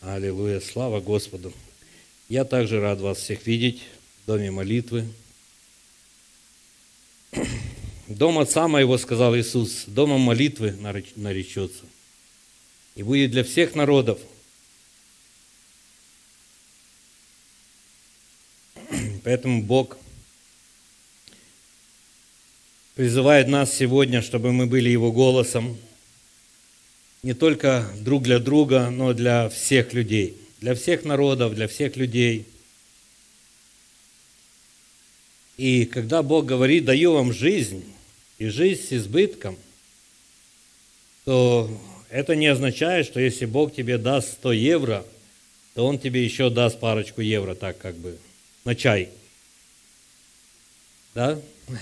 Аллилуйя, слава Господу. Я также рад вас всех видеть в доме молитвы. Дом Отца моего, сказал Иисус, домом молитвы наречется. И будет для всех народов. Поэтому Бог призывает нас сегодня, чтобы мы были Его голосом, не только друг для друга, но для всех людей, для всех народов, для всех людей. И когда Бог говорит, даю вам жизнь, и жизнь с избытком, то это не означает, что если Бог тебе даст 100 евро, то Он тебе еще даст парочку евро, так как бы, на чай. Да?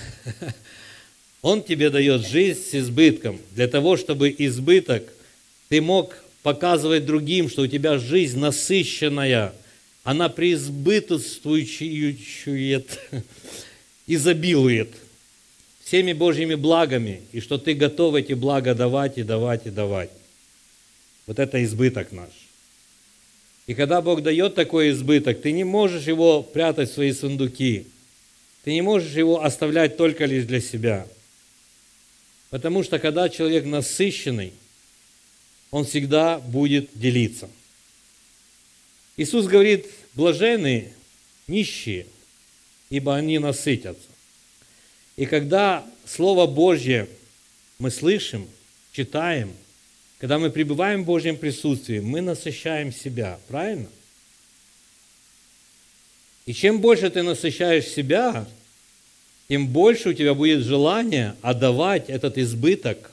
Он тебе дает жизнь с избытком, для того, чтобы избыток ты мог показывать другим, что у тебя жизнь насыщенная, она преизбытствует, изобилует всеми Божьими благами, и что ты готов эти блага давать и давать и давать. Вот это избыток наш. И когда Бог дает такой избыток, ты не можешь его прятать в свои сундуки, ты не можешь его оставлять только лишь для себя. Потому что когда человек насыщенный, он всегда будет делиться. Иисус говорит, блаженны нищие, ибо они насытятся. И когда Слово Божье мы слышим, читаем, когда мы пребываем в Божьем присутствии, мы насыщаем себя, правильно? И чем больше ты насыщаешь себя, тем больше у тебя будет желание отдавать этот избыток,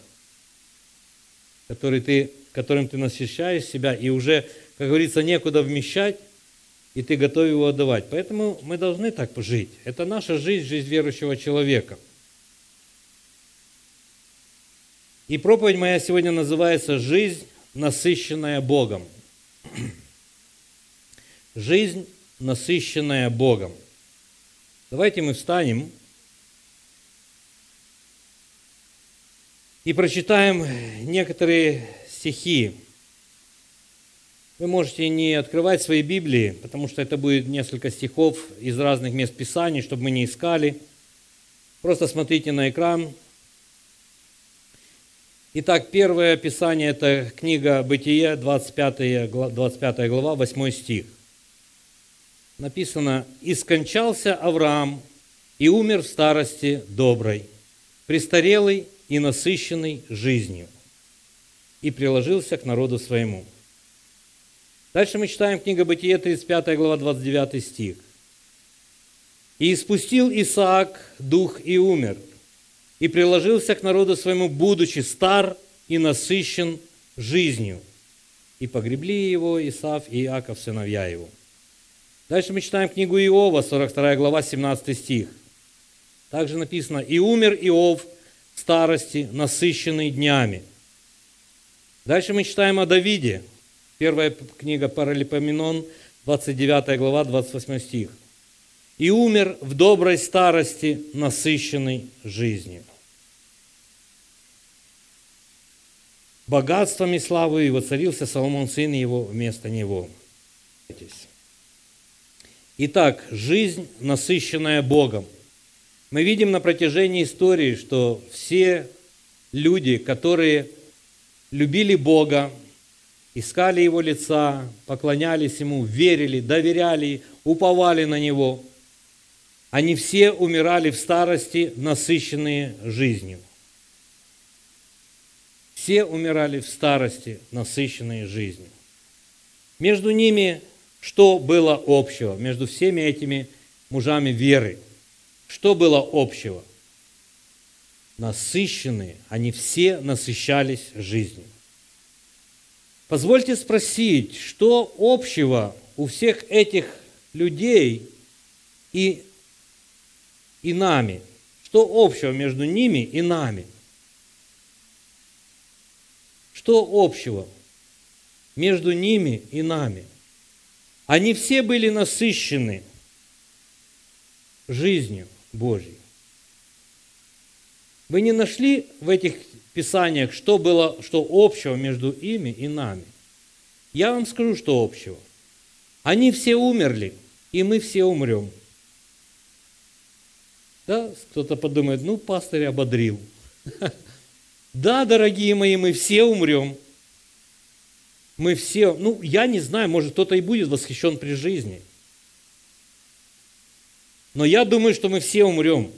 которым ты насыщаешь себя, и уже, как говорится, некуда вмещать, и ты готов его отдавать. Поэтому мы должны так жить. Это наша жизнь, жизнь верующего человека. И проповедь моя сегодня называется «Жизнь, насыщенная Богом». Жизнь, насыщенная Богом. Давайте мы встанем и прочитаем некоторые стихи. Вы можете не открывать свои Библии, потому что это будет несколько стихов из разных мест Писаний, чтобы мы не искали. Просто смотрите на экран. Итак, первое Писание – это книга Бытие, 25 глава, 8 стих. Написано: «И скончался Авраам, и умер в старости доброй, престарелый и насыщенный жизнью, и приложился к народу своему». Дальше мы читаем книга Бытие, 35 глава, 29 стих. «И испустил Исаак дух и умер, и приложился к народу своему, будучи стар и насыщен жизнью. И погребли его Исав и Иаков, сыновья его». Дальше мы читаем книгу Иова, 42 глава, 17 стих. Также написано: «И умер Иов в старости, насыщенный днями». Дальше мы читаем о Давиде. Первая книга Паралипоменон, 29 глава, 28 стих. «И умер в доброй старости, насыщенной жизнью. Богатством и славой воцарился Соломон, сын его, вместо него». Итак, жизнь, насыщенная Богом. Мы видим на протяжении истории, что все люди, которые любили Бога, искали Его лица, поклонялись Ему, верили, доверяли, уповали на Него, они все умирали в старости, насыщенные жизнью. Все умирали в старости, насыщенные жизнью. Между ними что было общего? Между всеми этими мужами веры. Что было общего? Насыщенные, они все насыщались жизнью. Позвольте спросить, что общего у всех этих людей и нами? Что общего между ними и нами? Что общего между ними и нами? Они все были насыщены жизнью Божьей. Вы не нашли в этих Писаниях, что было, что общего между ими и нами? Я вам скажу, что общего. Они все умерли, и мы все умрем. Да, кто-то подумает, ну, пастырь ободрил. Да, дорогие мои, мы все умрем. Мы все, ну, я не знаю, может, кто-то и будет восхищен при жизни. Но я думаю, что мы все умрем.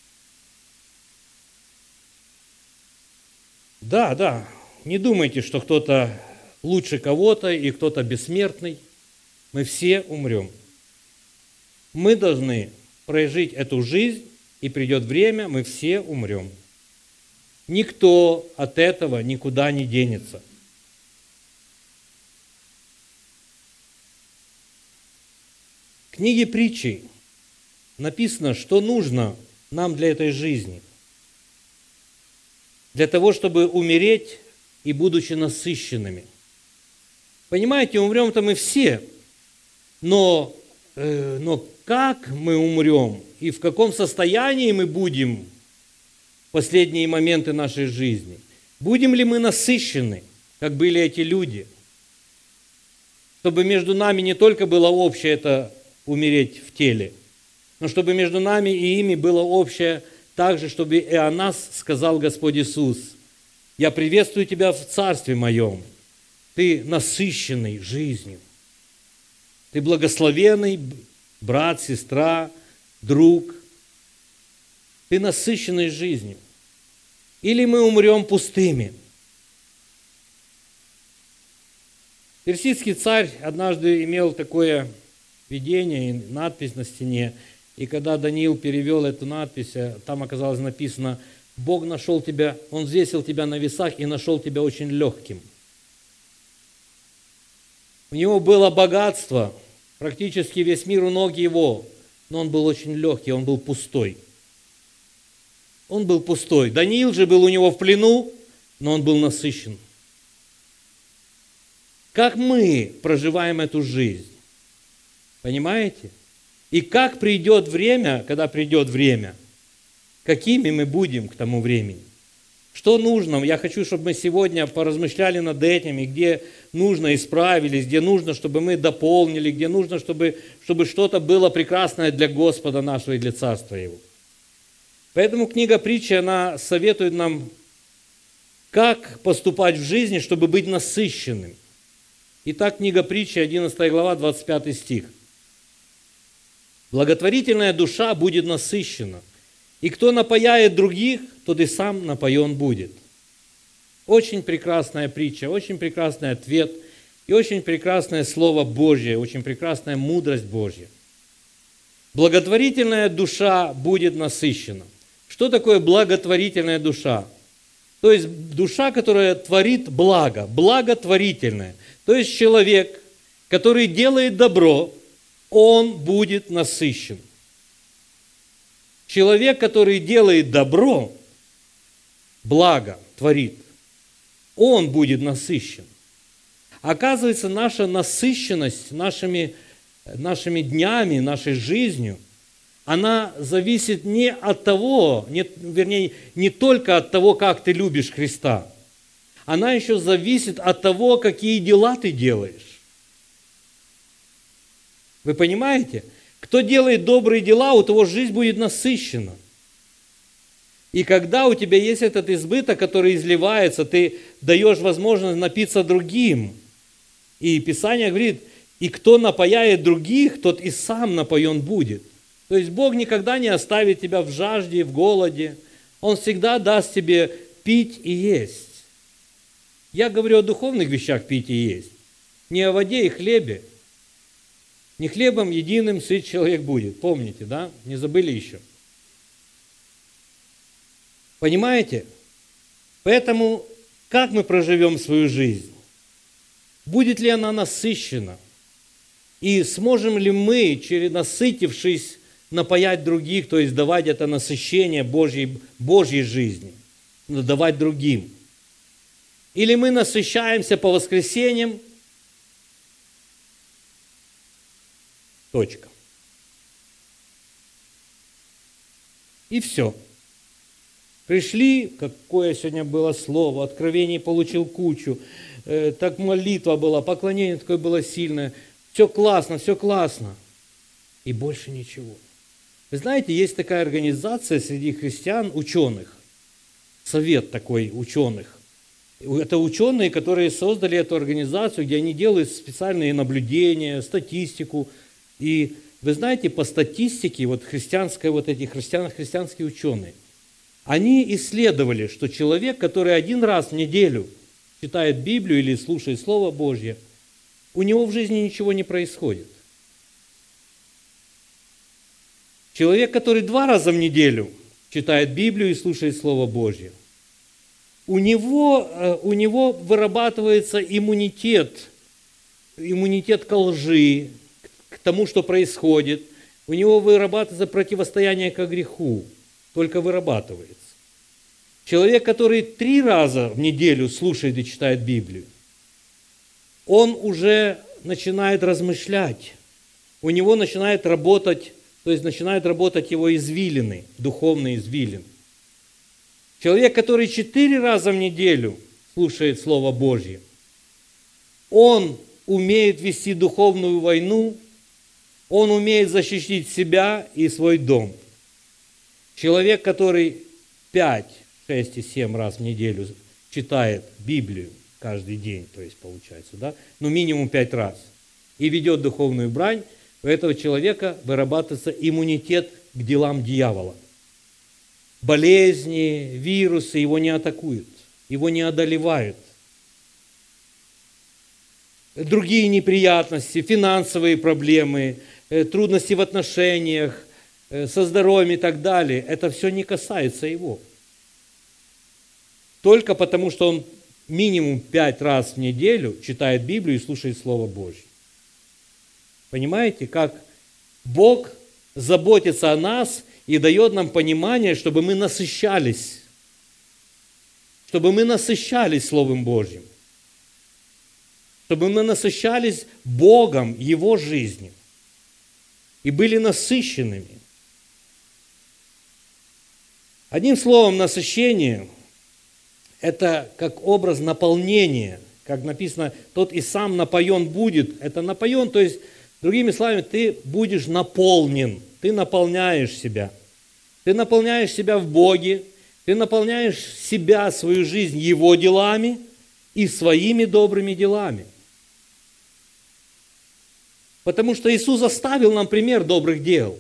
Да, не думайте, что кто-то лучше кого-то и кто-то бессмертный. Мы все умрем. Мы должны прожить эту жизнь, и придет время, мы все умрем. Никто от этого никуда не денется. В книге притчи написано, что нужно нам для этой жизни. Для того, чтобы умереть и будучи насыщенными. Понимаете, умрем-то мы все, но как мы умрем и в каком состоянии мы будем в последние моменты нашей жизни? Будем ли мы насыщены, как были эти люди? Чтобы между нами не только было общее это умереть в теле, но чтобы между нами и ими было общее также, чтобы и о нас сказал Господь Иисус: «Я приветствую тебя в Царстве Моем, ты насыщенный жизнью, ты благословенный брат, сестра, друг, ты насыщенный жизнью». Или мы умрем пустыми. Персидский царь однажды имел такое видение, надпись на стене, и когда Даниил перевел эту надпись, там оказалось написано: «Бог нашел тебя, Он взвесил тебя на весах и нашел тебя очень легким». У него было богатство, практически весь мир у ног его, но он был очень легкий, он был пустой. Он был пустой. Даниил же был у него в плену, но он был насыщен. Как мы проживаем эту жизнь? Понимаете? И как придет время, когда придет время, какими мы будем к тому времени? Что нужно? Я хочу, чтобы мы сегодня поразмышляли над этим, и где нужно исправились, где нужно, чтобы мы дополнили, где нужно, чтобы что-то было прекрасное для Господа нашего и для Царства Его. Поэтому книга притчи, она советует нам, как поступать в жизни, чтобы быть насыщенным. Итак, книга притчи, 11 глава, 25 стих. «Благотворительная душа будет насыщена, и кто напояет других, тот и сам напоен будет». Очень прекрасная притча, очень прекрасный ответ и очень прекрасное Слово Божье, очень прекрасная мудрость Божья. Благотворительная душа будет насыщена. Что такое благотворительная душа? То есть душа, которая творит благо, благотворительная. То есть человек, который делает добро, он будет насыщен. Человек, который делает добро, благо творит, он будет насыщен. Оказывается, наша насыщенность нашими днями, нашей жизнью, она зависит не от того, не только от того, как ты любишь Христа. Она еще зависит от того, какие дела ты делаешь. Вы понимаете? Кто делает добрые дела, у того жизнь будет насыщена. И когда у тебя есть этот избыток, который изливается, ты даешь возможность напиться другим. И Писание говорит: и кто напояет других, тот и сам напоен будет. То есть Бог никогда не оставит тебя в жажде, в голоде. Он всегда даст тебе пить и есть. Я говорю о духовных вещах пить и есть. Не о воде и хлебе. Не хлебом единым сыт человек будет. Помните, да? Не забыли еще. Понимаете? Поэтому как мы проживем свою жизнь? Будет ли она насыщена? И сможем ли мы, насытившись, напоять других, то есть давать это насыщение Божьей жизни, давать другим? Или мы насыщаемся по воскресеньям? Точка. И все. Пришли, какое сегодня было слово, откровений получил кучу, так молитва была, поклонение такое было сильное. Все классно, все классно. И больше ничего. Вы знаете, есть такая организация среди христиан, ученых, совет такой ученых. Это ученые, которые создали эту организацию, где они делают специальные наблюдения, статистику. И вы знаете, по статистике, вот христианские ученые, они исследовали, что человек, который один раз в неделю читает Библию или слушает Слово Божье, у него в жизни ничего не происходит. Человек, который 2 раза в неделю читает Библию и слушает Слово Божье, у него вырабатывается иммунитет ко лжи, к тому, что происходит. У него вырабатывается противостояние ко греху, только вырабатывается. Человек, который 3 раза в неделю слушает и читает Библию, он уже начинает размышлять, у него начинает работать, то есть начинают работать его извилины, духовные извилины. Человек, который 4 раза в неделю слушает Слово Божье, он умеет вести духовную войну, он умеет защитить себя и свой дом. Человек, который 5, 6 и 7 раз в неделю читает Библию каждый день, то есть получается, да, ну минимум 5 раз, и ведет духовную брань, у этого человека вырабатывается иммунитет к делам дьявола. Болезни, вирусы его не атакуют, его не одолевают. Другие неприятности, финансовые проблемы, трудности в отношениях, со здоровьем и так далее, это все не касается его. Только потому, что он минимум 5 раз в неделю читает Библию и слушает Слово Божье. Понимаете, как Бог заботится о нас и дает нам понимание, чтобы мы насыщались Словом Божьим, чтобы мы насыщались Богом, Его жизнью и были насыщенными. Одним словом, насыщение – это как образ наполнения, как написано, тот и сам напоен будет. Это напоен, то есть, другими словами, ты будешь наполнен, ты наполняешь себя. Ты наполняешь себя в Боге, ты наполняешь себя, свою жизнь Его делами и своими добрыми делами. Потому что Иисус оставил нам пример добрых дел.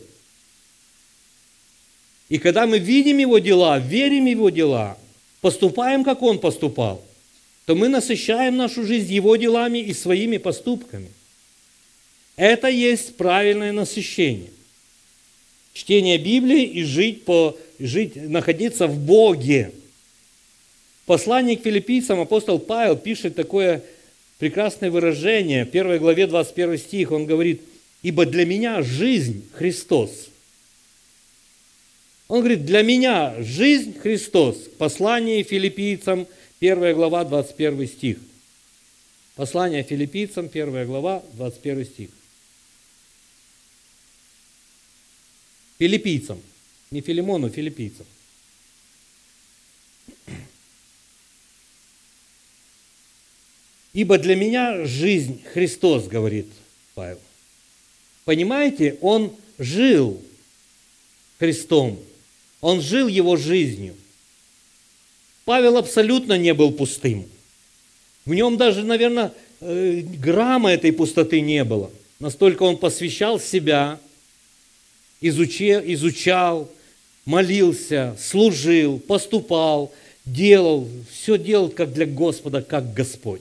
И когда мы видим Его дела, верим в Его дела, поступаем, как Он поступал, то мы насыщаем нашу жизнь Его делами и своими поступками. Это есть правильное насыщение. Чтение Библии и находиться в Боге. В послании к филиппийцам апостол Павел пишет такое прекрасное выражение. В 1 главе 21 стих он говорит: «Ибо для меня жизнь Христос». Он говорит: для меня жизнь Христос. Послание филиппийцам, 1 глава, 21 стих. Послание филиппийцам, 1 глава, 21 стих. Филиппийцам. Не Филимону, филиппийцам. «Ибо для меня жизнь Христос», говорит Павел. Понимаете, он жил Христом. Он жил Его жизнью. Павел абсолютно не был пустым. В нем даже, наверное, грамма этой пустоты не было. Настолько он посвящал себя, изучал, молился, служил, поступал, делал, все делал как для Господа, как Господь.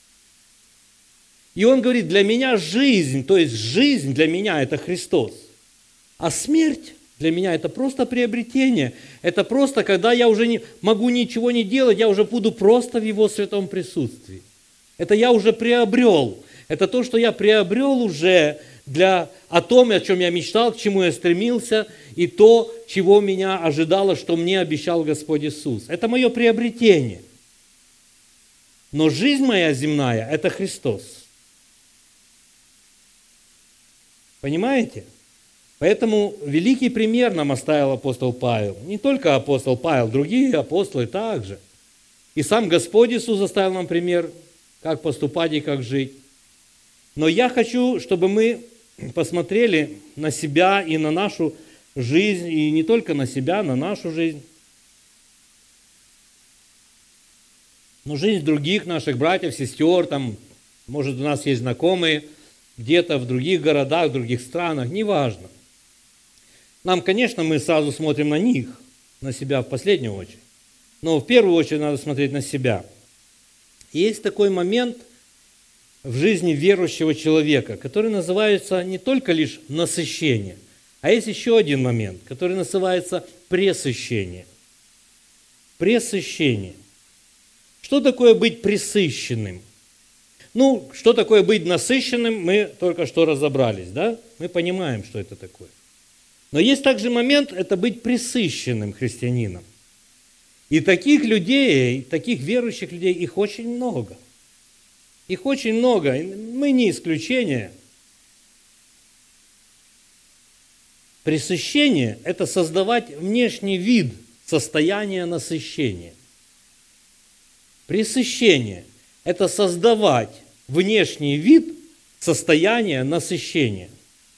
И он говорит: для меня жизнь, то есть жизнь для меня – это Христос, а смерть для меня – это просто приобретение. Это просто, когда я уже не могу ничего не делать, я уже буду просто в Его святом присутствии. Это я уже приобрел. Это то, что я приобрел уже о том, о чем я мечтал, к чему я стремился, и то, чего меня ожидало, что мне обещал Господь Иисус. Это мое приобретение. Но жизнь моя земная – это Христос. Понимаете? Поэтому великий пример нам оставил апостол Павел. Не только апостол Павел, другие апостолы также. И сам Господь Иисус оставил нам пример, как поступать и как жить. Но я хочу, чтобы мы посмотрели на себя и на нашу жизнь, и не только на себя, на нашу жизнь, но жизнь других наших братьев, сестер, там, может, у нас есть знакомые где-то в других городах, в других странах, неважно. Нам, конечно, мы сразу смотрим на них, на себя в последнюю очередь. Но в первую очередь надо смотреть на себя. Есть такой момент в жизни верующего человека, который называется не только лишь насыщение, а есть еще один момент, который называется пресыщение. Пресыщение. Что такое быть пресыщенным? Ну, что такое быть насыщенным, мы только что разобрались, да? Мы понимаем, что это такое. Но есть также момент, это быть пресыщенным христианином. И таких людей, таких верующих людей, их очень много. Их очень много, мы не исключение. Пресыщение – это создавать внешний вид состояния насыщения. Пресыщение – это создавать внешний вид состояния насыщения.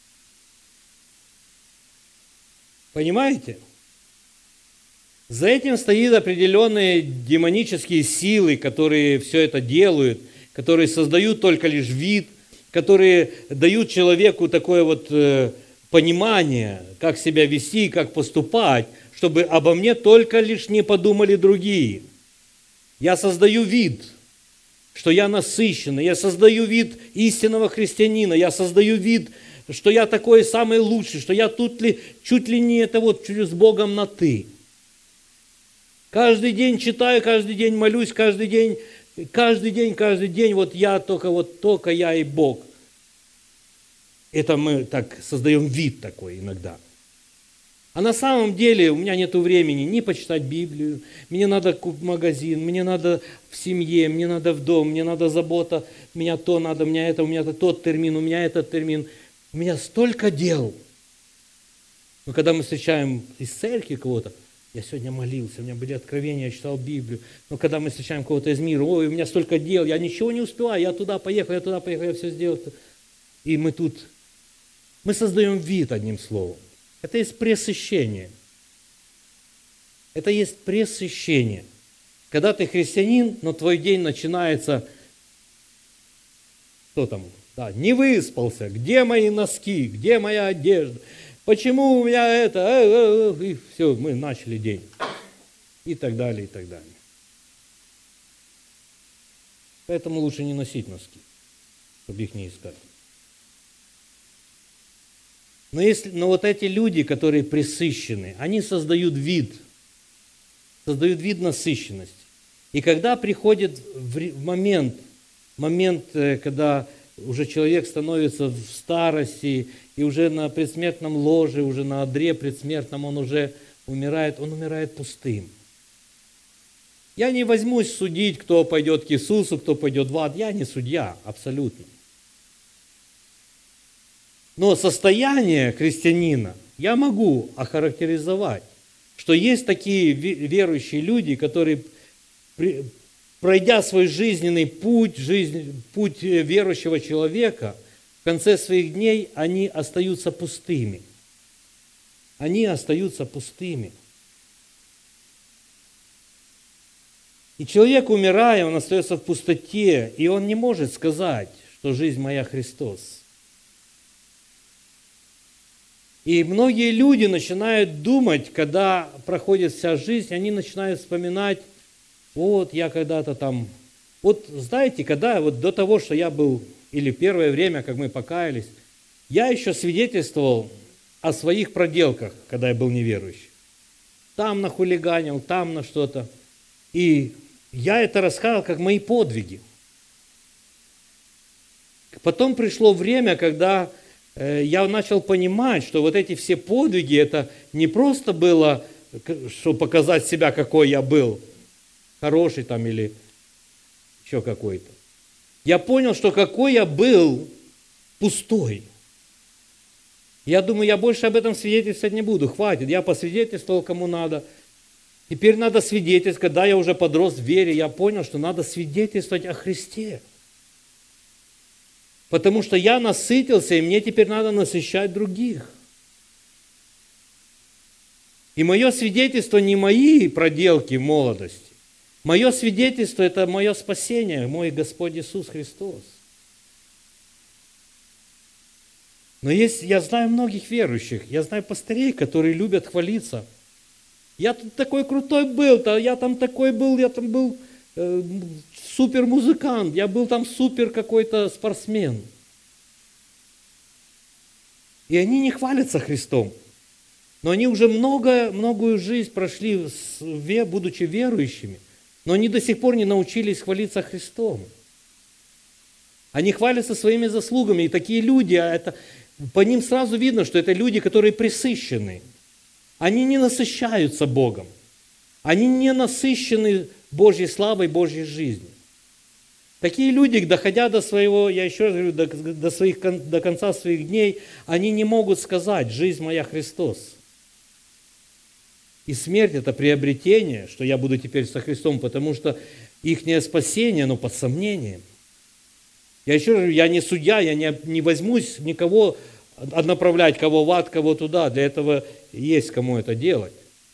Понимаете? За этим стоит определенные демонические силы, которые все это делают, которые создают только лишь вид, которые дают человеку такое вот понимание, как себя вести, как поступать, чтобы обо мне только лишь не подумали другие. Я создаю вид, что я насыщенный, я создаю вид истинного христианина, я создаю вид, что я такой самый лучший, что я тут чуть ли не это вот с Богом на «ты». Каждый день читаю, каждый день молюсь, каждый день, вот я только я и Бог. Это мы так создаем вид такой иногда. А на самом деле у меня нет времени ни почитать Библию, мне надо в магазин, мне надо в семье, мне надо в дом, мне надо забота, мне то надо, у меня тот термин, у меня этот термин. У меня столько дел. Но когда мы встречаем из церкви кого-то, я сегодня молился, у меня были откровения, я читал Библию. Но когда мы встречаем кого-то из мира, ой, у меня столько дел, я ничего не успеваю, я туда поехал, я все сделал. И мы создаем вид, одним словом. Это есть пресыщение. Это есть пресыщение. Когда ты христианин, но твой день начинается, не выспался, где мои носки, где моя одежда, почему у меня это, и все, мы начали день. И так далее, и так далее. Поэтому лучше не носить носки, чтобы их не искать. Но вот эти люди, которые пресыщены, они создают вид насыщенности. И когда приходит момент, когда уже человек становится в старости, и уже на предсмертном ложе, уже на одре предсмертном он уже умирает, он умирает пустым. Я не возьмусь судить, кто пойдет к Иисусу, кто пойдет в ад. Я не судья, абсолютно. Но состояние христианина я могу охарактеризовать, что есть такие верующие люди, которые, пройдя свой жизненный путь, путь верующего человека, в конце своих дней они остаются пустыми. Они остаются пустыми. И человек, умирая, он остается в пустоте, и он не может сказать, что жизнь моя Христос. И многие люди начинают думать, когда проходит вся жизнь, они начинают вспоминать, вот я когда-то там, вот знаете, когда вот до того, что я был, или первое время, как мы покаялись, я еще свидетельствовал о своих проделках, когда я был неверующий. Там нахулиганил, там на что-то. И я это рассказывал как мои подвиги. Потом пришло время, когда я начал понимать, что вот эти все подвиги, это не просто было, чтобы показать себя, какой я был, хороший там или еще какой-то. Я понял, что какой я был пустой. Я думаю, я больше об этом свидетельствовать не буду. Хватит, я посвидетельствовал кому надо. Теперь надо свидетельствовать. Когда я уже подрос в вере, я понял, что надо свидетельствовать о Христе. Потому что я насытился, и мне теперь надо насыщать других. И мое свидетельство не мои проделки в молодости. Мое свидетельство – это мое спасение, мой Господь Иисус Христос. Но я знаю многих верующих, я знаю пастырей, которые любят хвалиться. Я тут такой крутой был, я там такой был, я там был супер музыкант, я был там супер какой-то спортсмен. И они не хвалятся Христом. Но они уже многую жизнь прошли, будучи верующими, но они до сих пор не научились хвалиться Христом. Они хвалятся своими заслугами, и такие люди, по ним сразу видно, что это люди, которые пресыщены. Они не насыщаются Богом. Они не насыщены Божьей славой, Божьей жизнью. Такие люди, доходя до своего, я еще раз говорю, до конца своих дней, они не могут сказать: «Жизнь моя Христос». И смерть – это приобретение, что я буду теперь со Христом, потому что ихнее спасение, оно под сомнением. Я еще раз говорю, я не судья, я не возьмусь никого направлять, кого в ад, кого туда. Для этого есть кому это делать.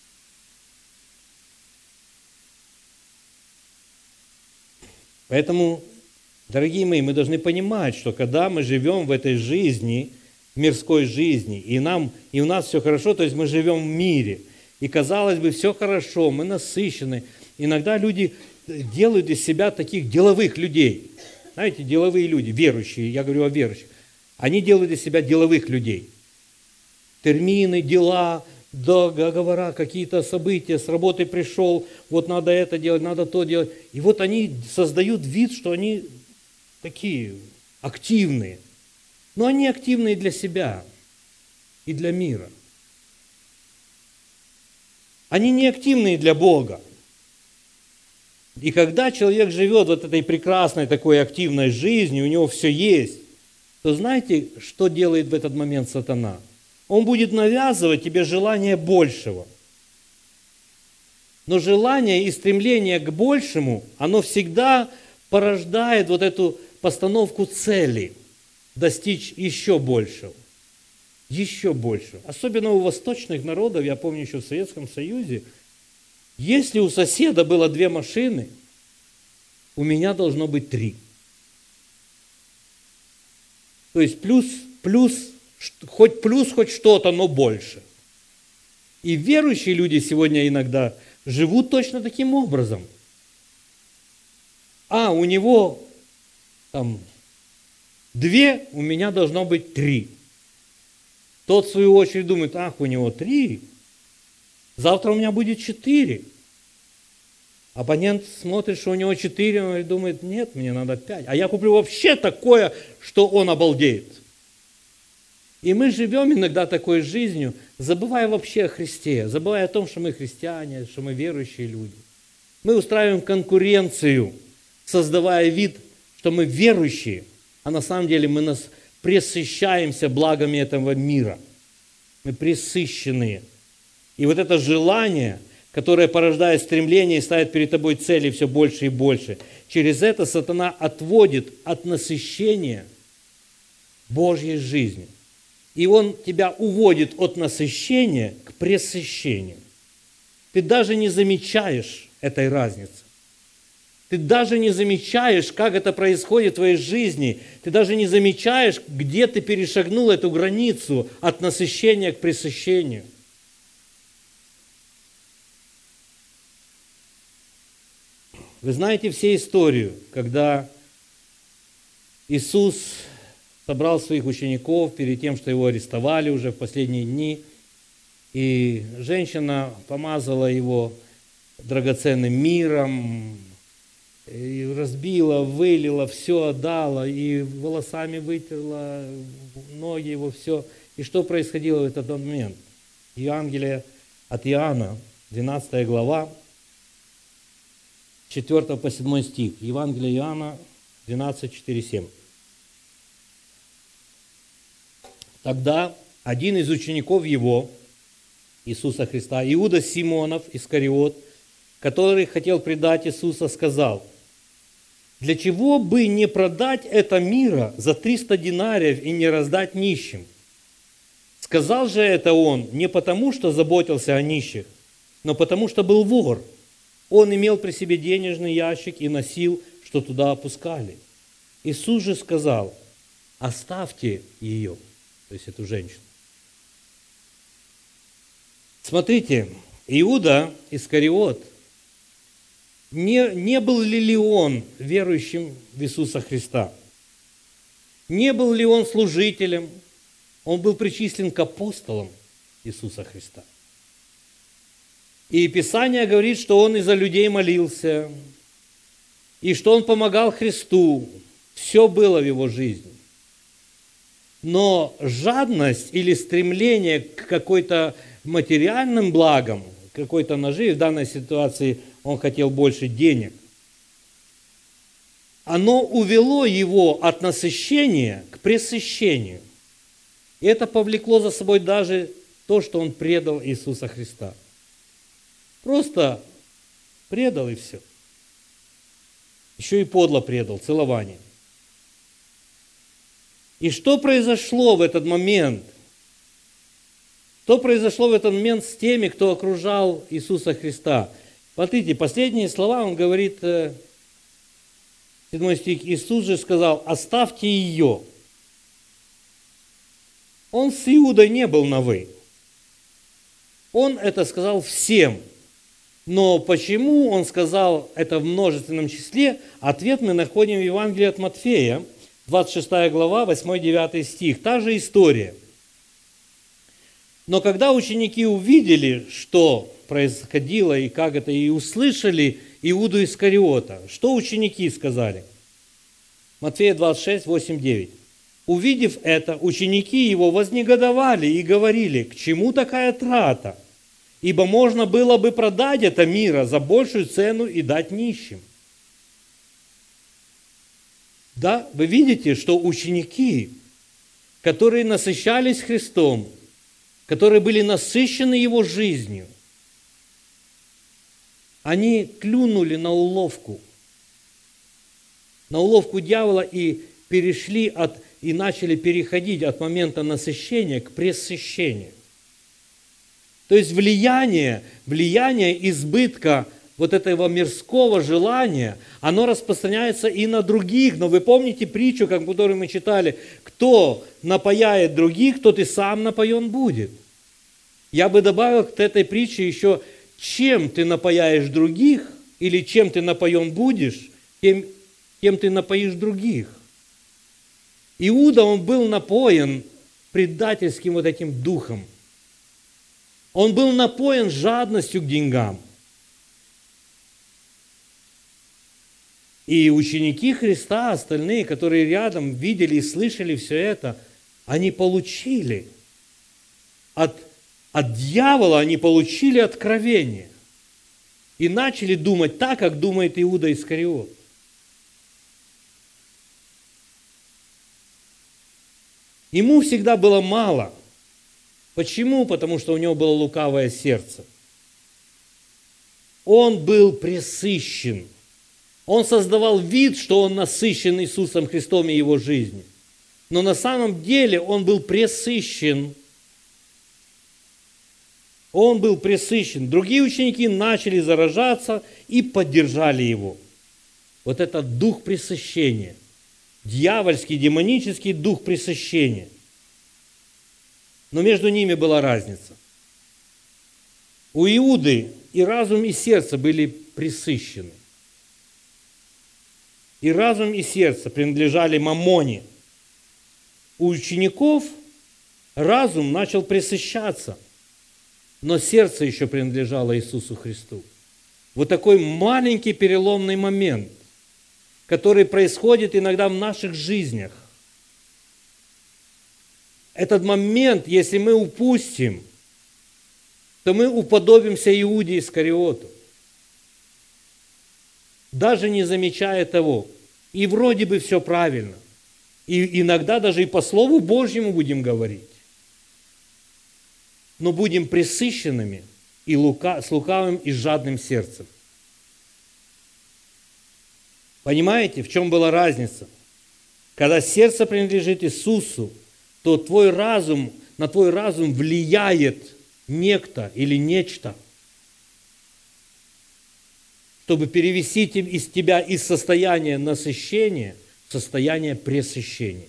Поэтому, дорогие мои, мы должны понимать, что когда мы живем в этой жизни, в мирской жизни, и у нас все хорошо, то есть мы живем в мире, и казалось бы, все хорошо, мы насыщены. Иногда люди делают из себя таких деловых людей. Знаете, деловые люди, верующие, я говорю о верующих, они делают из себя деловых людей. Термины, дела, договора, какие-то события, с работы пришел, вот надо это делать, надо то делать. И вот они создают вид, что они такие активные. Но они активные для себя и для мира. Они не активные для Бога. И когда человек живет вот этой прекрасной такой активной жизнью, у него все есть, то знаете, что делает в этот момент сатана? Он будет навязывать тебе желание большего. Но желание и стремление к большему, оно всегда порождает вот эту постановку цели, достичь еще большего. Еще большего. Особенно у восточных народов, я помню еще в Советском Союзе, если у соседа было 2 машины, у меня должно быть 3. То есть хоть что-то, но больше. И верующие люди сегодня иногда живут точно таким образом. У него там 2, у меня должно быть 3. Тот, в свою очередь, думает: у него 3, завтра у меня будет 4. Абонент смотрит, что у него 4, и думает: нет, мне надо 5. А я куплю вообще такое, что он обалдеет. И мы живем иногда такой жизнью, забывая вообще о Христе, забывая о том, что мы христиане, что мы верующие люди. Мы устраиваем конкуренцию, создавая вид, что мы верующие, а на самом деле мы пресыщаемся благами этого мира. Мы пресыщенные. И вот это желание, которое порождает стремление и ставит перед тобой цели все больше и больше, через это сатана отводит от насыщения Божьей жизни. И он тебя уводит от насыщения к пресыщению. Ты даже не замечаешь этой разницы. Ты даже не замечаешь, как это происходит в твоей жизни. Ты даже не замечаешь, где ты перешагнул эту границу от насыщения к пресыщению. Вы знаете все историю, когда Иисус собрал своих учеников перед тем, что его арестовали уже в последние дни, и женщина помазала его драгоценным миром, и разбила, вылила, все отдала, и волосами вытерла ноги его, все. И что происходило в этот момент? Евангелие от Иоанна, 12 глава, 4 по 7 стих. Евангелие Иоанна, 12, 4, 7. Тогда один из учеников его, Иисуса Христа, Иуда Симонов Искариот, который хотел предать Иисуса, сказал: «Для чего бы не продать это мира за 300 динариев и не раздать нищим?» Сказал же это он не потому, что заботился о нищих, но потому, что был вор. Он имел при себе денежный ящик и носил, что туда опускали. Иисус же сказал: «Оставьте ее», то есть эту женщину. Смотрите, Иуда Искариот, не был ли он верующим в Иисуса Христа? Не был ли он служителем? Он был причислен к апостолам Иисуса Христа. И Писание говорит, что он и за людей молился, и что он помогал Христу. Все было в его жизни. Но жадность или стремление к какой-то материальным благам, какой-то наживе, в данной ситуации он хотел больше денег, оно увело его от насыщения к пресыщению. И это повлекло за собой даже то, что он предал Иисуса Христа. Просто предал и все. Еще и подло предал, целование. И что произошло в этот момент? Что произошло в этот момент с теми, кто окружал Иисуса Христа? Смотрите, последние слова он говорит, 7 стих, Иисус же сказал: «Оставьте ее». Он с Иудой не был на «вы». Он это сказал всем. Но почему он сказал это в множественном числе, ответ мы находим в Евангелии от Матфея, 26 глава, 8-9 стих. Та же история. Но когда ученики увидели, что происходило и как это, и услышали Иуду Искариота, что ученики сказали? Матфея 26, 8, 9. Увидев это, ученики его вознегодовали и говорили: «К чему такая трата? Ибо можно было бы продать это мира за большую цену и дать нищим». Да, вы видите, что ученики, которые насыщались Христом, которые были насыщены Его жизнью, они клюнули на уловку дьявола и перешли и начали переходить от момента насыщения к пресыщению. То есть влияние избытка вот этого мирского желания, оно распространяется и на других. Но вы помните притчу, которую мы читали: кто напояет других, тот и сам напоен будет. Я бы добавил к этой притче еще: чем ты напояешь других, или чем ты напоен будешь, тем ты напоишь других. Иуда, он был напоен предательским вот этим духом. Он был напоен жадностью к деньгам. И ученики Христа, остальные, которые рядом видели и слышали все это, они получили от дьявола, они получили откровение. И начали думать так, как думает Иуда Искариот. Ему всегда было мало. Почему? Потому что у него было лукавое сердце. Он был пресыщен. Он создавал вид, что он насыщен Иисусом Христом и Его жизнью. Но на самом деле он был пресыщен. Он был пресыщен. Другие ученики начали заражаться и поддержали его. Вот этот дух пресыщения. Дьявольский, демонический дух пресыщения. Но между ними была разница. У Иуды и разум, и сердце были пресыщены. И разум, и сердце принадлежали маммоне. У учеников разум начал пресыщаться, но сердце еще принадлежало Иисусу Христу. Вот такой маленький переломный момент, который происходит иногда в наших жизнях. Этот момент, если мы упустим, то мы уподобимся Иуде Искариоту, даже не замечая того. И вроде бы все правильно. И иногда даже и по Слову Божьему будем говорить. но будем пресыщенными и с лукавым и жадным сердцем. Понимаете, в чем была разница? Когда сердце принадлежит Иисусу, то на твой разум влияет некто или нечто, чтобы перевести из тебя из состояния насыщения в состояние пресыщения.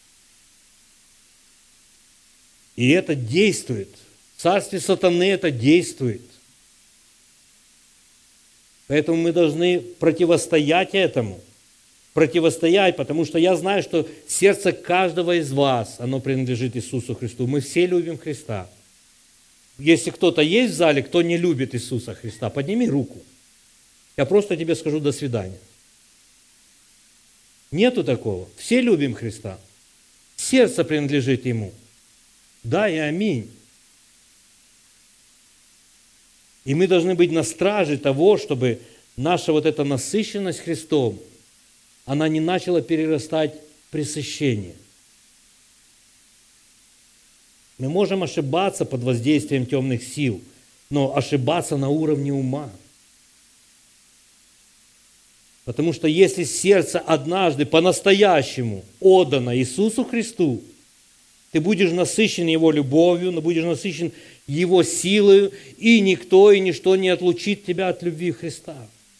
И это действует. В царстве сатаны это действует. Поэтому мы должны противостоять этому. Противостоять, потому что я знаю, что сердце каждого из вас, оно принадлежит Иисусу Христу. Мы все любим Христа. Если кто-то есть в зале, кто не любит Иисуса Христа, подними руку. Я просто тебе скажу до свидания. Нету такого. Все любим Христа. Сердце принадлежит Ему. Да и аминь. И мы должны быть на страже того, чтобы наша вот эта насыщенность Христом, она не начала перерастать в пресыщение. Мы можем ошибаться под воздействием темных сил, но ошибаться на уровне ума. Потому что если сердце однажды по-настоящему отдано Иисусу Христу, ты будешь насыщен Его любовью, будешь насыщен Его силой, и никто и ничто не отлучит тебя от любви Христа.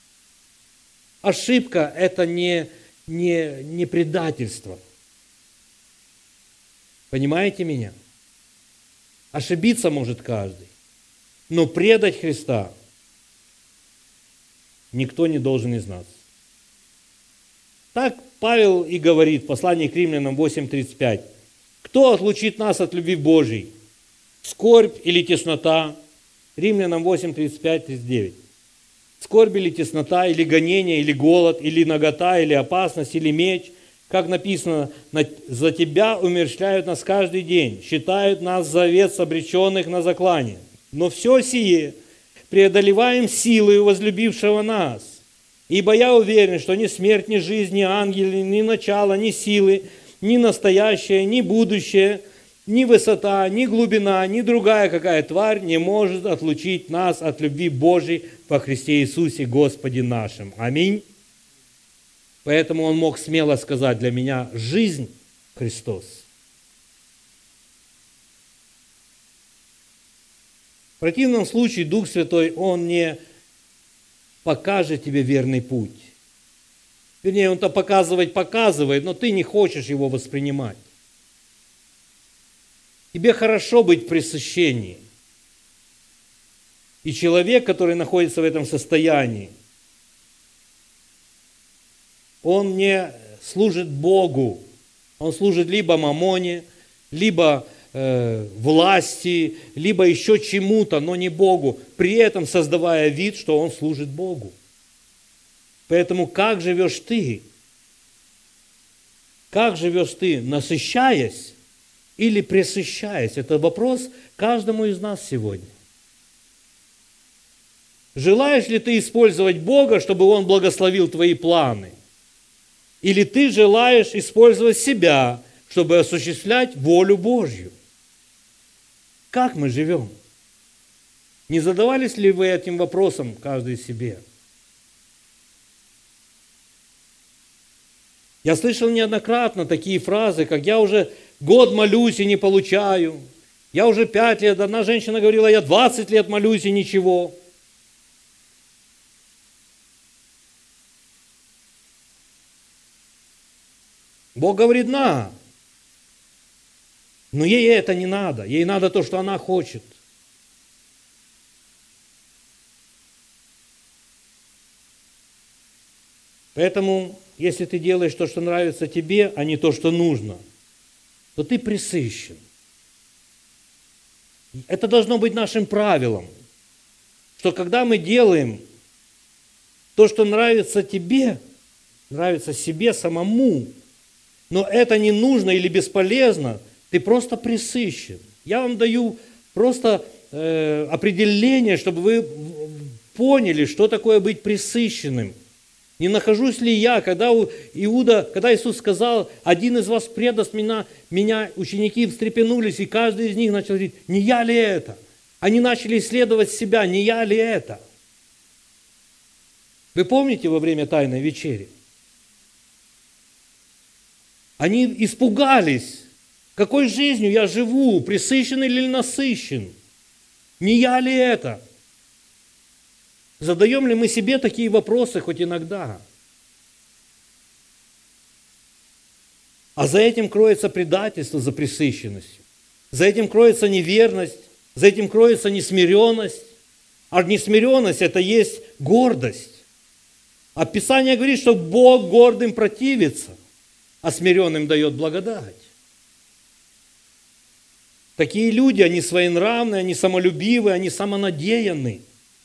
Ошибка – это не предательство. Понимаете меня? Ошибиться может каждый, но предать Христа никто не должен из нас. Так Павел и говорит в послании к Римлянам 8:35. Кто отлучит нас от любви Божьей? Скорбь или теснота? Римлянам 8:35-39. Скорбь или теснота, или гонение, или голод, или нагота, или опасность, или меч. Как написано, за тебя умерщвляют нас каждый день, считают нас за овец обреченных на заклание. Но все сие преодолеваем силою возлюбившего нас. Ибо я уверен, что ни смерть, ни жизнь, ни ангелы, ни начало, ни силы, ни настоящее, ни будущее, ни высота, ни глубина, ни другая какая тварь не может отлучить нас от любви Божьей во Христе Иисусе Господе нашим. Аминь. Поэтому он мог смело сказать: для меня жизнь Христос. В противном случае Дух Святой, Он не покажет тебе верный путь. Вернее, Он-то показывает, но ты не хочешь его воспринимать. Тебе хорошо быть в пресыщении. И человек, который находится в этом состоянии, он не служит Богу. Он служит либо мамоне, либо власти, либо еще чему-то, но не Богу, при этом создавая вид, что он служит Богу. Поэтому как живешь ты? Как живешь ты, насыщаясь или пресыщаясь? Это вопрос каждому из нас сегодня. Желаешь ли ты использовать Бога, чтобы Он благословил твои планы? Или ты желаешь использовать себя, чтобы осуществлять волю Божью? Как мы живем? Не задавались ли вы этим вопросом каждый себе? Я слышал неоднократно такие фразы, как «я уже год молюсь и не получаю», «я уже 5 лет», одна женщина говорила «я 20 лет молюсь и ничего». Бог говорит «на». Но ей это не надо. Ей надо то, что она хочет. Поэтому, если ты делаешь то, что нравится тебе, а не то, что нужно, то ты пресыщен. Это должно быть нашим правилом, что когда мы делаем то, что нравится тебе, нравится себе самому, но это не нужно или бесполезно, ты просто пресыщен. Я вам даю просто определение, чтобы вы поняли, что такое быть пресыщенным. Не нахожусь ли я, когда Иисус сказал, один из вас предаст меня, ученики встрепенулись, и каждый из них начал говорить, не я ли это? Они начали исследовать себя, не я ли это? Вы помните во время Тайной вечери? Они испугались, какой жизнью я живу, пресыщен или насыщен? Не я ли это? Задаем ли мы себе такие вопросы хоть иногда? А за этим кроется предательство, за пресыщенностью. За этим кроется неверность, за этим кроется несмиренность. А несмиренность – это есть гордость. А Писание говорит, что Бог гордым противится, а смиренным дает благодать. Такие люди, они своенравные, они самолюбивые, они самонадеянны.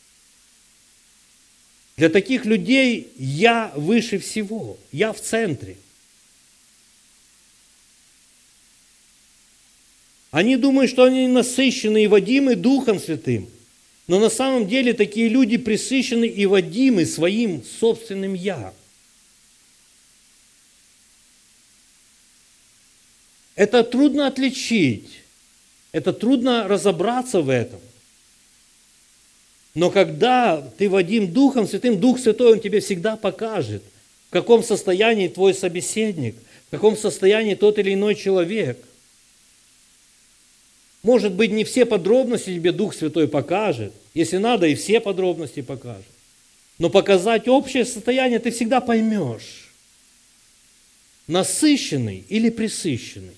Для таких людей я выше всего, я в центре. Они думают, что они насыщены и водимы Духом Святым. Но на самом деле такие люди пресыщены и водимы своим собственным «я». Это трудно отличить, это трудно разобраться в этом. Но когда ты водим Духом Святым, Дух Святой, Он тебе всегда покажет, в каком состоянии твой собеседник, в каком состоянии тот или иной человек. Может быть, не все подробности тебе Дух Святой покажет. Если надо, и все подробности покажет. Но показать общее состояние ты всегда поймешь. Насыщенный или пресыщенный.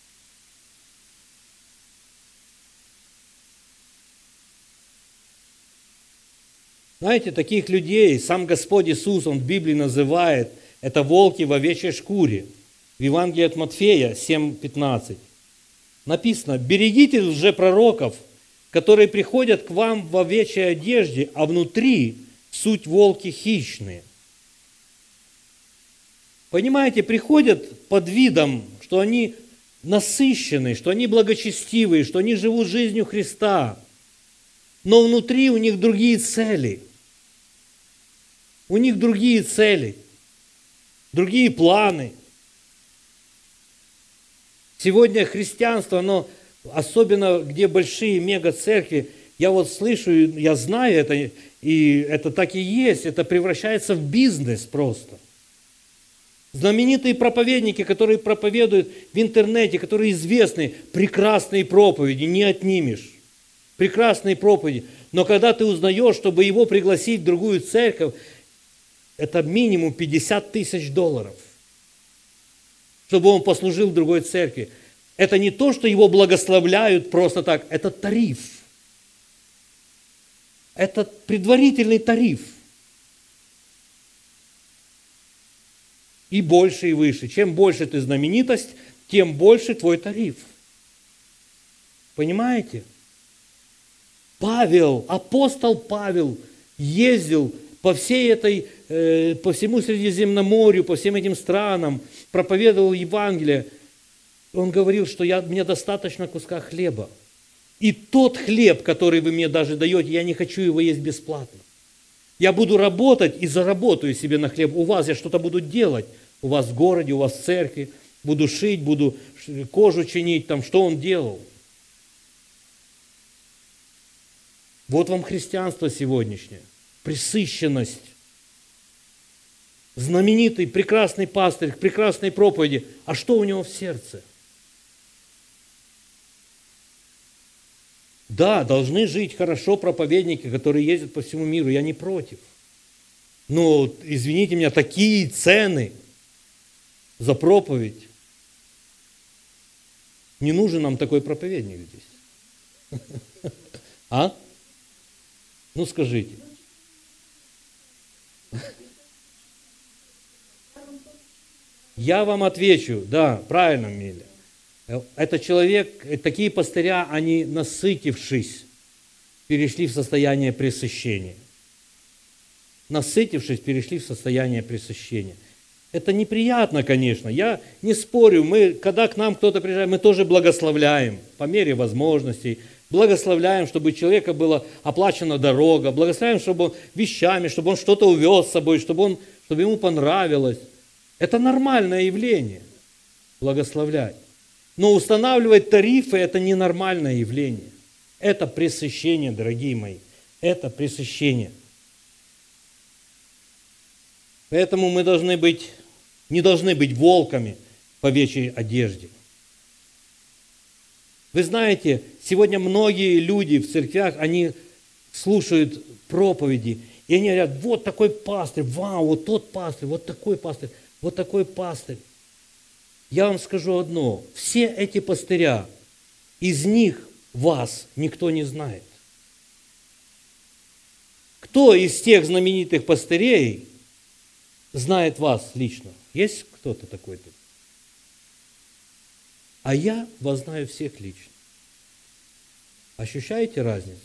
Знаете, таких людей сам Господь Иисус, Он в Библии называет, это волки в овечьей шкуре. В Евангелии от Матфея 7:15 написано, берегите лжепророков, которые приходят к вам в овечьей одежде, а внутри суть волки хищные. Понимаете, приходят под видом, что они насыщенные, что они благочестивые, что они живут жизнью Христа, но внутри у них другие цели. У них другие цели, другие планы. Сегодня христианство, оно, особенно где большие мега-церкви, я вот слышу, я знаю это, и это так и есть, это превращается в бизнес просто. Знаменитые проповедники, которые проповедуют в интернете, которые известны, прекрасные проповеди, не отнимешь. Прекрасные проповеди. Но когда ты узнаешь, чтобы его пригласить в другую церковь, это минимум $50 тысяч, чтобы он послужил в другой церкви. Это не то, что его благословляют просто так, это тариф. Это предварительный тариф. И больше, и выше. Чем больше ты знаменитость, тем больше твой тариф. Понимаете? Апостол Павел ездил по всему Средиземноморью, по всем этим странам, проповедовал Евангелие. Он говорил, что мне достаточно куска хлеба. И тот хлеб, который вы мне даже даете, я не хочу его есть бесплатно. Я буду работать и заработаю себе на хлеб. У вас я что-то буду делать. У вас в городе, у вас в церкви. Буду шить, буду кожу чинить. Там, что он делал? Вот вам христианство сегодняшнее. Пресыщенность. Знаменитый, прекрасный пастырь, прекрасной проповеди. А что у него в сердце? Да, должны жить хорошо проповедники, которые ездят по всему миру. Я не против. Но, извините меня, такие цены за проповедь. Не нужен нам такой проповедник здесь. А? Ну скажите. Я вам отвечу, да, правильно, Миля. Это человек, такие пастыря, они, насытившись, перешли в состояние пресыщения. Насытившись, перешли в состояние пресыщения. Это неприятно, конечно, я не спорю, когда к нам кто-то приезжает, мы тоже благословляем по мере возможностей, благословляем, чтобы у человека была оплачена дорога, благословляем, чтобы он вещами, чтобы он что-то увез с собой, чтобы он чтобы ему понравилось. Это нормальное явление, благословлять. Но устанавливать тарифы – это ненормальное явление. Это пресыщение, дорогие мои. Это пресыщение. Поэтому мы не должны быть волками в овечьей одежде. Вы знаете, сегодня многие люди в церквях, они слушают проповеди, и они говорят, вот такой пастырь, вау, вот тот пастырь, вот такой пастырь, вот такой пастырь. Я вам скажу одно, все эти пастыря, из них вас никто не знает. Кто из тех знаменитых пастырей знает вас лично? Есть кто-то такой тут? А я вас знаю всех лично. Ощущаете разницу?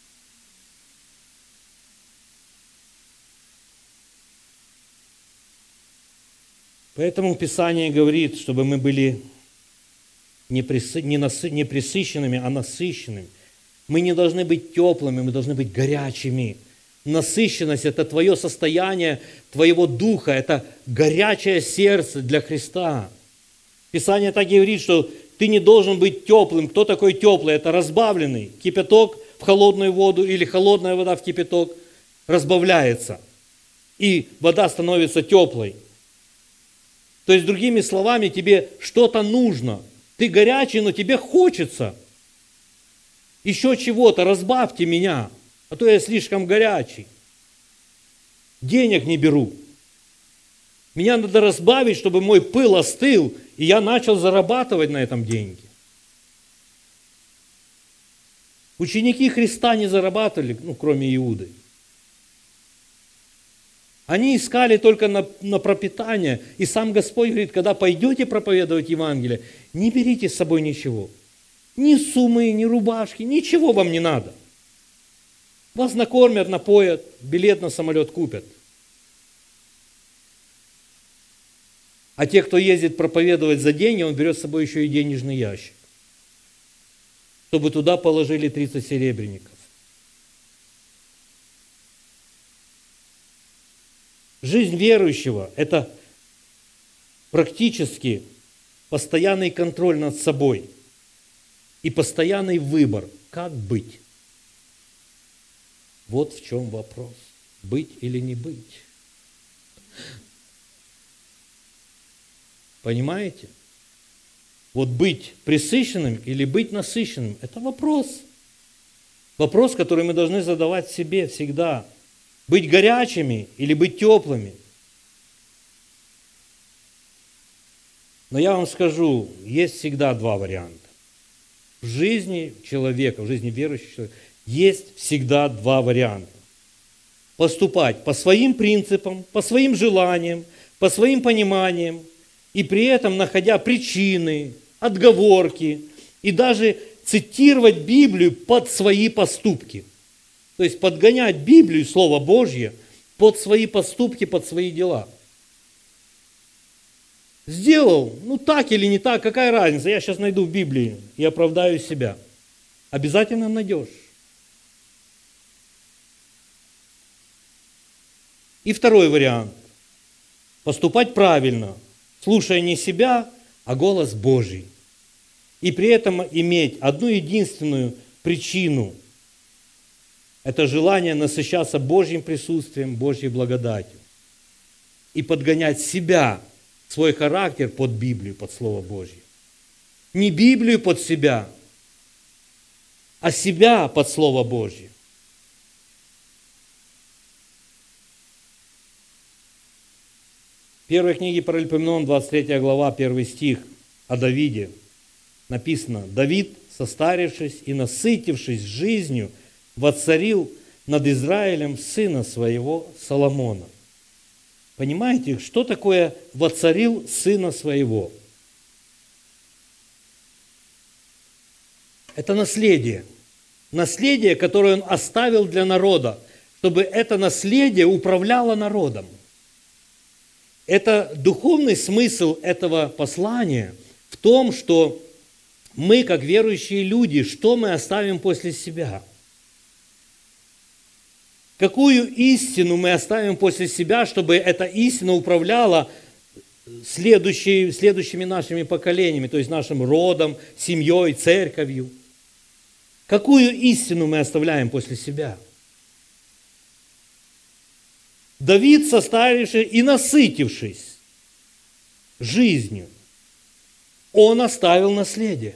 Поэтому Писание говорит, чтобы мы были не пресыщенными, а насыщенными. Мы не должны быть теплыми, мы должны быть горячими. Насыщенность – это твое состояние, твоего духа, это горячее сердце для Христа. Писание так и говорит, что ты не должен быть теплым. Кто такой теплый? Это разбавленный. Кипяток в холодную воду или холодная вода в кипяток разбавляется. И вода становится теплой. То есть, другими словами, тебе что-то нужно. Ты горячий, но тебе хочется. Еще чего-то, разбавьте меня, а то я слишком горячий. Денег не беру. Меня надо разбавить, чтобы мой пыл остыл, и я начал зарабатывать на этом деньги. Ученики Христа не зарабатывали, кроме Иуды. Они искали только на пропитание. И сам Господь говорит, когда пойдете проповедовать Евангелие, не берите с собой ничего. Ни суммы, ни рубашки, ничего вам не надо. Вас накормят, напоят, билет на самолет купят. А те, кто ездит проповедовать за деньги, он берет с собой еще и денежный ящик, чтобы туда положили 30 серебряников. Жизнь верующего – это практически постоянный контроль над собой и постоянный выбор, как быть. Вот в чем вопрос. Быть или не быть. Понимаете? Вот быть пресыщенным или быть насыщенным – это вопрос. Вопрос, который мы должны задавать себе всегда. Быть горячими или быть теплыми. Но я вам скажу, есть всегда два варианта. В жизни человека, в жизни верующего человека есть всегда два варианта. Поступать по своим принципам, по своим желаниям, по своим пониманиям, и при этом находя причины, отговорки, и даже цитировать Библию под свои поступки. То есть подгонять Библию, Слово Божье, под свои поступки, под свои дела. Сделал, так или не так, какая разница? Я сейчас найду в Библии и оправдаю себя. Обязательно найдешь. И второй вариант. Поступать правильно, слушая не себя, а голос Божий. И при этом иметь одну единственную причину. Это желание насыщаться Божьим присутствием, Божьей благодатью. И подгонять себя, свой характер под Библию, под Слово Божье. Не Библию под себя, а себя под Слово Божье. В первой книге Паралипоменон, 23 глава, 1 стих о Давиде написано: «Давид, состарившись и насытившись жизнью, воцарил над Израилем сына своего Соломона». Понимаете, что такое «воцарил сына своего»? Это наследие. Наследие, которое он оставил для народа, чтобы это наследие управляло народом. Это духовный смысл этого послания в том, что мы, как верующие люди, что мы оставим после себя? Какую истину мы оставим после себя, чтобы эта истина управляла следующими нашими поколениями, то есть нашим родом, семьей, церковью? Какую истину мы оставляем после себя? Давид, состарившись и насытившись жизнью, он оставил наследие.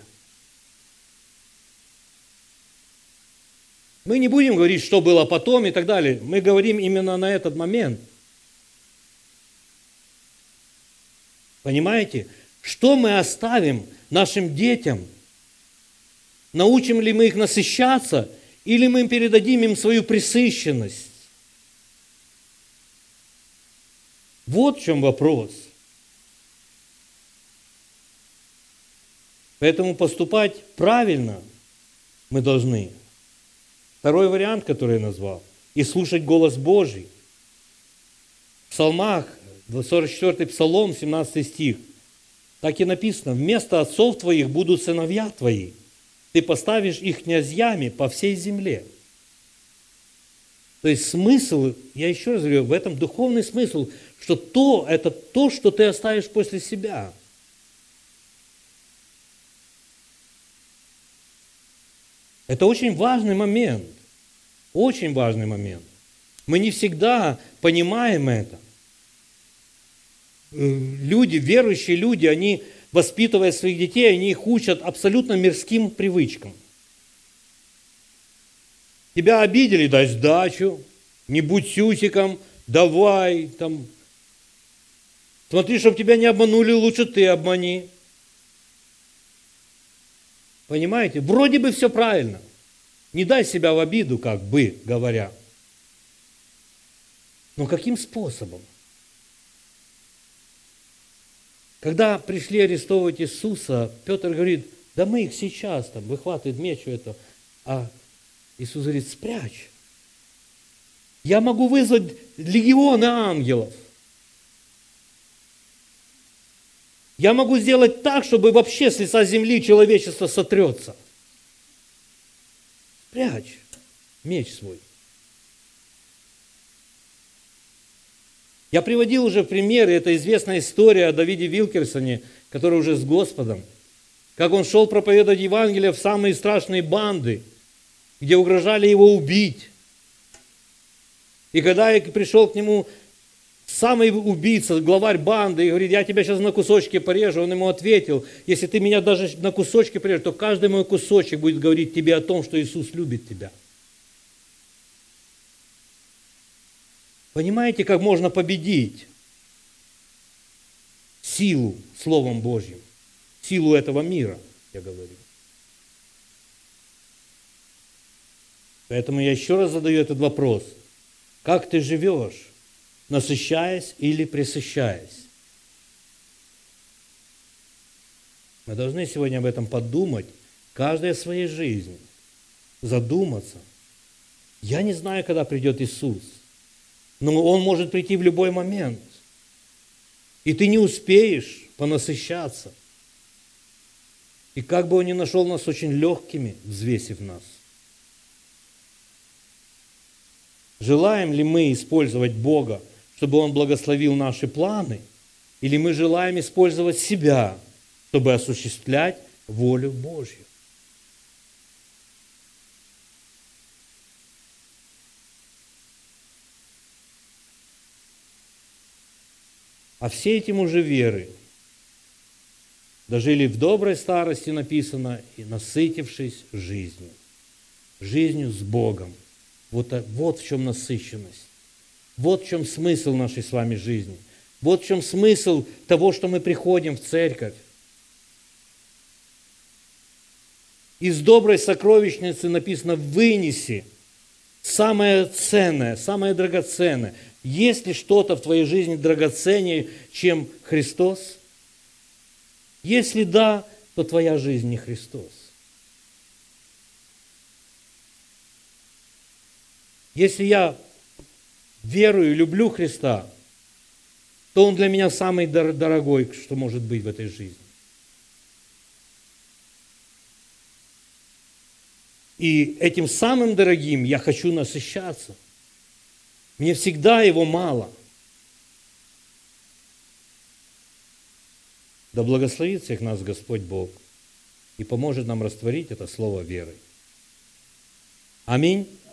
Мы не будем говорить, что было потом и так далее. Мы говорим именно на этот момент. Понимаете? Что мы оставим нашим детям? Научим ли мы их насыщаться, или мы передадим им свою пресыщенность? Вот в чем вопрос. Поэтому поступать правильно мы должны. Второй вариант, который я назвал, и слушать голос Божий. В Псалмах, 44-й Псалом, 17 стих, так и написано: «Вместо отцов твоих будут сыновья твои, ты поставишь их князьями по всей земле». То есть смысл, я еще раз говорю, в этом духовный смысл, что это то, что ты оставишь после себя. Это очень важный момент. Очень важный момент. Мы не всегда понимаем это. Люди, верующие люди, они, воспитывая своих детей, они их учат абсолютно мирским привычкам. Тебя обидели, дай сдачу, не будь сюсиком, давай, там, смотри, чтобы тебя не обманули, лучше ты обмани. Понимаете? Вроде бы все правильно. Не дай себя в обиду, как бы говоря. Но каким способом? Когда пришли арестовывать Иисуса, Петр говорит: да мы их сейчас, там, выхватывает меч, это. А Иисус говорит: спрячь. Я могу вызвать легионы ангелов. Я могу сделать так, чтобы вообще с лица земли человечество сотрется. Прячь меч свой. Я приводил уже примеры, это известная история о Давиде Вилкерсоне, который уже с Господом, как он шел проповедовать Евангелие в самые страшные банды, где угрожали его убить. И когда я пришел к нему самый убийца, главарь банды, и говорит: я тебя сейчас на кусочки порежу, он ему ответил: если ты меня даже на кусочки порежешь, то каждый мой кусочек будет говорить тебе о том, что Иисус любит тебя. Понимаете, как можно победить силу Словом Божьим, силу этого мира, я говорю. Поэтому я еще раз задаю этот вопрос. Как ты живешь, насыщаясь или пресыщаясь? Мы должны сегодня об этом подумать, каждая в своей жизни, задуматься. Я не знаю, когда придет Иисус, но Он может прийти в любой момент. И ты не успеешь понасыщаться. И как бы Он ни нашел нас очень легкими, взвесив нас. Желаем ли мы использовать Бога, чтобы Он благословил наши планы, или мы желаем использовать себя, чтобы осуществлять волю Божью? А все эти мужи веры дожили в доброй старости, написано, и насытившись жизнью. Жизнью с Богом. Вот в чем насыщенность. Вот в чем смысл нашей с вами жизни. Вот в чем смысл того, что мы приходим в церковь. Из доброй сокровищницы написано: вынеси самое ценное, самое драгоценное. Есть ли что-то в твоей жизни драгоценнее, чем Христос? Если да, то твоя жизнь не Христос. Если я верую и люблю Христа, то Он для меня самый дорогой, что может быть в этой жизни. И этим самым дорогим я хочу насыщаться. Мне всегда его мало. Да благословит всех нас Господь Бог и поможет нам растворить это слово верой. Аминь.